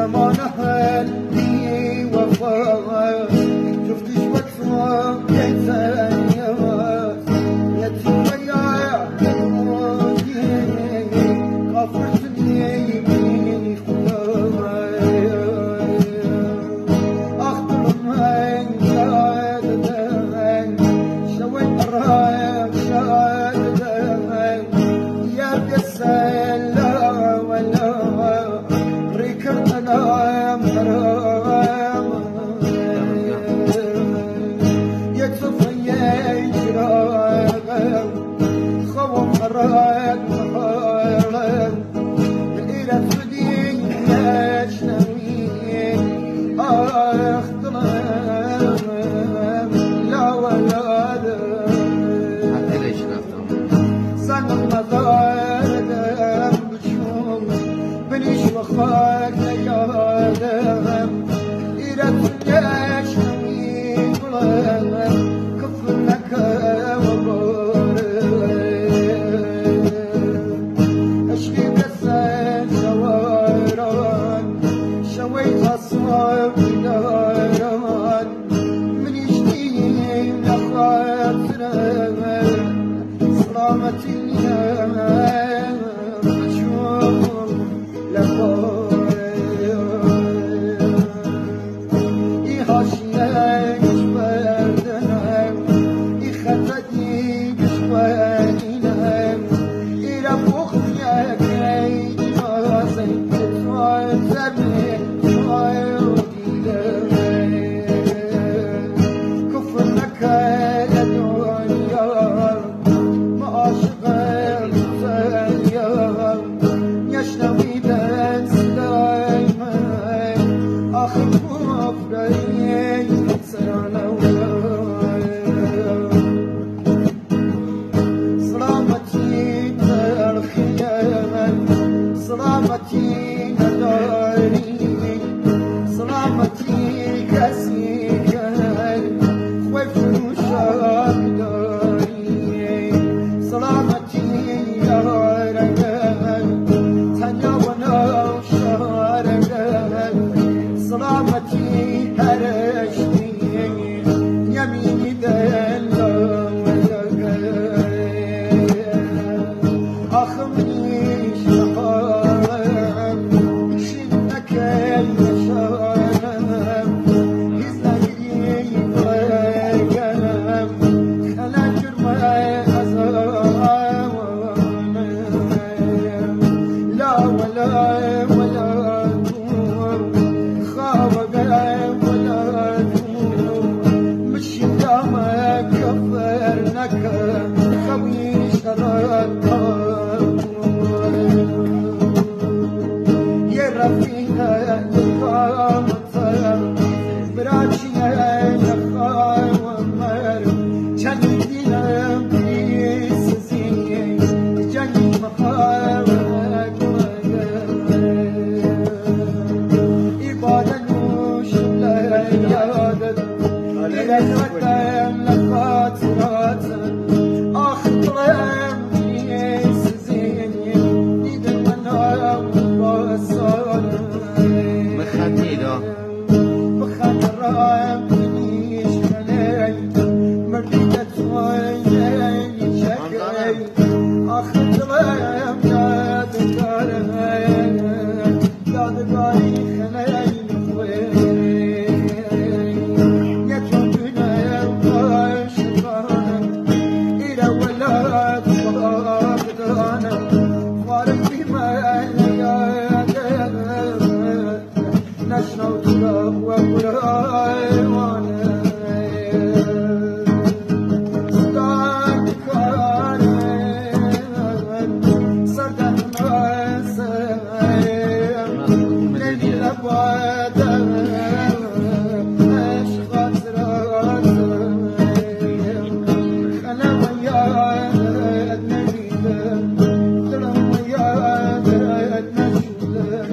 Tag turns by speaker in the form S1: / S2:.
S1: زمان حلی وفا شفتش بطرم يتنياس يتويا يتمودي غفرتني يميني خلاي أخطر من شاددين شويت الرايق شاددين يا بيسلا ولا ركرتنا مرام يتصفي يجراغ خوم حراك محارك إلى فدين يشنوين أخطرام لا ولا
S2: حتى ليش رفتم
S1: صنع مضاردم بشوم بنيش وخاك يادم إلى تنياش نوين بلام كفر لك وبارك أشكي بسان شواران شويت أصحاب داران من يشتيم لخاطران سلامتي بشوم لخاطران يهاشيك شبردنم يخطدي بشوانينم إلى بخيك يجازي تتوازمي كفر لك لدنيا ما أشغل ثانية يشتوي بس دايما آخر مفرين سنة سلامتي الخيام سلامتي داري سلامتي كسيكا وفروشا داري سلامتي يا رجال تنيا ونوشا رجال سلامتي هرشتي يميني دلا ولقال أخمني شحام شنك الشام يزايدي ويقام خلا جرمي أزام لا ولا ولا دور خاوة ولا دور مش دامك كفرنك خوي شرطك يا رفيقة يا قامتها براتي يا خاومر جنينا بيسزين جني محاولك إبادة نوش لا يادت إلى الوطن لخاطرات أخطرم بيسزين إذا المنام بصار
S2: مخطي ده
S1: بخان الرام بنيش خلي مرديدة ويني شكلي أخطرم يا دكاري يا دكاري خلي خوي يا جنبنا يا واشقان إلى ولاد وابدانا فارق بما يا نشنو تراب وقراي وانا صداك كاري صدق ناسي ليلي الأبواد أشغال راسي خلا وياك نجيب ترى وياك نجيب